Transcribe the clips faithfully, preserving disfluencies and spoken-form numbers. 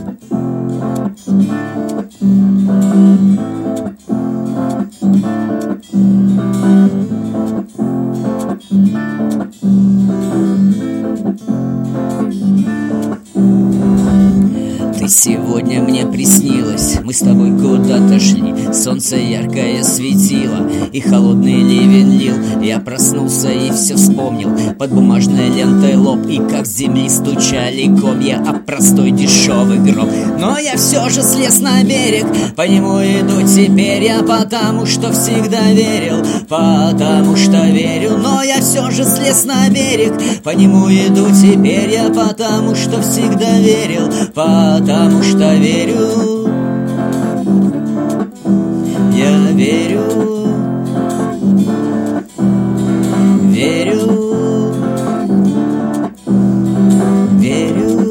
Сегодня мне приснилось, мы с тобой куда-то шли. Солнце яркое светило и холодный ливень лил. Я проснулся и все вспомнил, под бумажной лентой лоб. И как с земли стучали комья, а простой дешевый гроб. Но я все же слез на берег, по нему иду теперь я, потому что всегда верил, потому что верю. Но я все же слез на берег, по нему иду теперь я, потому что всегда верил, потому Потому что верю, я верю, верю, верю.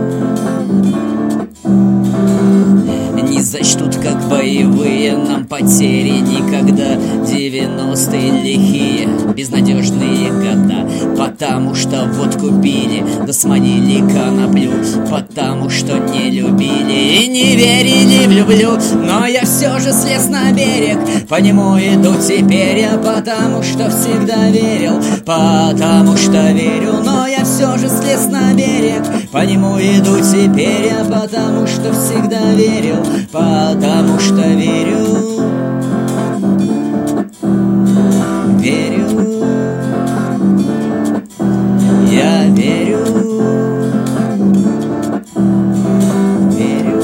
Не зачтут как боевые нам потери никогда. Девяностые лихие, безнадежные года. Потому что водку пили, да сманили коноплю. Потому что не любили и не верили в люблю. Но я все же слез на берег, по нему иду теперь я, потому что всегда верил, потому что верю. Но я все же слез на берег, по нему иду теперь я, потому что всегда верил, потому что верю, верю, я верю, верю.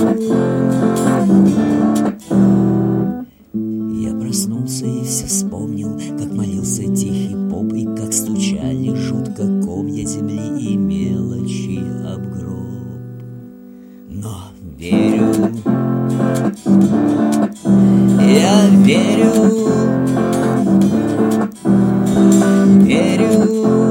Я проснулся и все вспомнил, как молился тихий поп, и как стучали жутко комья земли и мелочи об гроб. Но верю, я верю, верю.